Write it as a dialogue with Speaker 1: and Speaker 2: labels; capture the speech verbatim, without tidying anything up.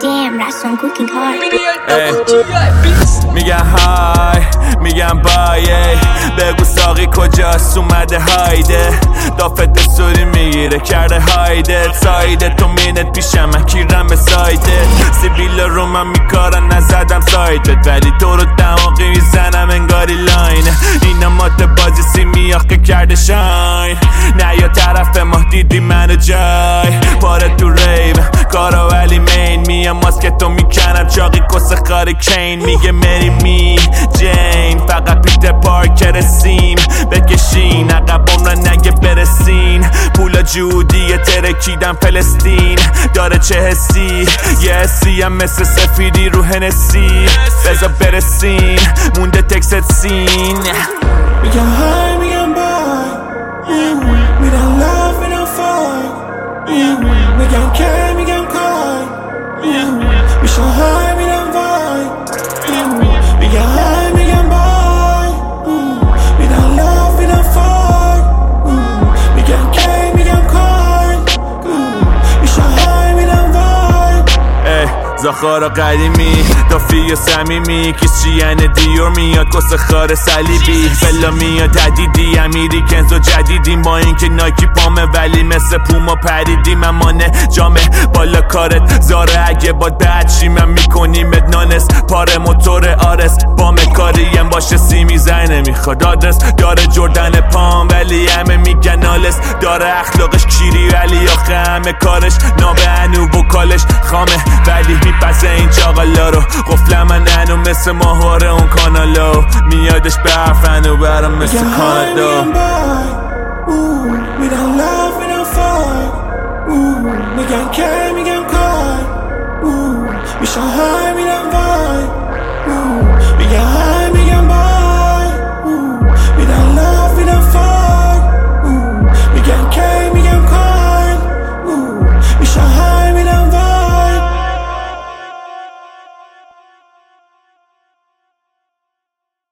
Speaker 1: Damn, that's some cooking hard.
Speaker 2: میگن های میگن بایه بگو ساقی کجاست اومده هایده دافت سوری میگیره کرده هایده سایده تو مینت پیشم من کیرم به سایده سیبیل رو من میکارن نزدم سایدت ولی تو رو دماغی میزنم انگاری لاین اینا مات بازی سیمی آخه کرده شاین نه یا طرف ما دیدی منو جای پاره تو ریو کارا ولی مین میام ماسکتو میکنم چاقی کس خاری کین میگه مری می جین فقط پیتر پارکر سیم بکشین عقبم را نگه برسین پولا جودی ترکیدم فلسطین داره چه حسی یه حسی هم مثل سفیدی رو هنسی بزا برسین مونده تکست سین
Speaker 3: میگم های میگم بای میرم لاف میرم فای میگم که میگم کای میشم های میرم وای میگم های میگم بای میرم لاف میرم فای میگم که میگم کای میشم های میرم وای
Speaker 2: زخارا قدیمی دافی و سمیمی کسچین دیور میاد کس خار سلیبی بلا میاد تدیدی امیری کنز و جدیدیم با اینکه نایکی پامه ولی مثل پوما پریدیم من مانه جامه بالا کارت زاره اگه باد بچی من میکنیمت نانس پاره موتور آرس بام کاریم باشه سی میزنه نمیخواد آدرس داره جردن پام ولی همه میگن آلس داره اخلاقش کیری ولی آخه همه کارش نابه انو بکالش خامه ولی میپسه این چاقالا رو قفل من انو مثل ماهواره اون کانالو میادش به حرفنو برام مثل کانادا
Speaker 3: میرم لاف میرم فای میگن که میگم کار میشم های میرم وای